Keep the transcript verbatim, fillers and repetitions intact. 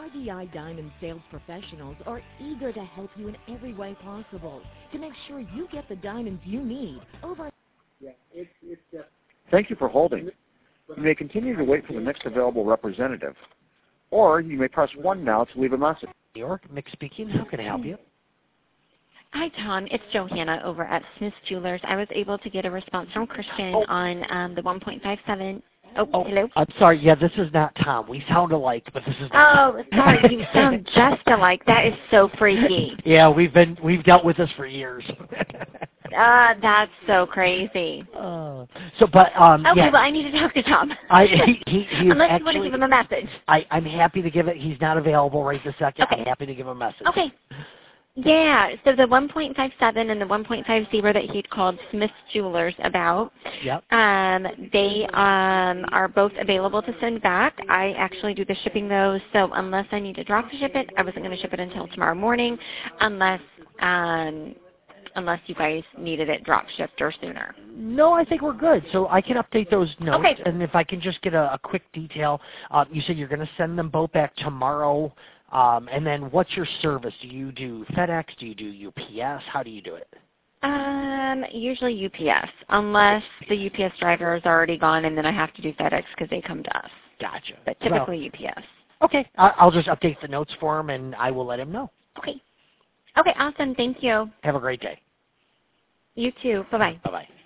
D I Diamond sales professionals are eager to help you in every way possible to make sure you get the diamonds you need over. Yeah, it's it's just. Thank you for holding. You may continue to wait for the next available representative, or you may press one now to leave a message. New York, Mick speaking. How can I help you? Hi, Tom. It's Johanna over at Smith Jewelers. I was able to get a response from Christian oh. on um, the one point five seven. Oh, oh, hello? I'm sorry. Yeah, this is not Tom. We sound alike, but this is not Oh, sorry. You sound just alike. That is so freaky. Yeah, we've been we've dealt with this for years. Uh, that's so crazy. Uh, so, but um, okay, yeah. well, I need to talk to Tom. I he, he, he Unless actually, you want to give him a message. I I'm happy to give it. He's not available right this second. Okay. I'm happy to give him a message. Okay. Yeah, so the one point five seven and the one point five zero that he'd called Smith Jewelers about, yep. um, they um, are both available to send back. I actually do the shipping those, so unless I need to drop ship it, I wasn't going to ship it until tomorrow morning, unless um, unless you guys needed it drop shipped or sooner. No, I think we're good. So I can update those notes, okay. and if I can just get a, a quick detail, uh, you said you're going to send them both back tomorrow. Um, and then what's your service? Do you do FedEx? Do you do U P S? How do you do it? Um, usually U P S, unless the U P S driver is already gone, and then I have to do FedEx because they come to us. Gotcha. But typically well, U P S. Okay. I'll just update the notes for him, and I will let him know. Okay. Okay, awesome. Thank you. Have a great day. You too. Bye-bye. Bye-bye.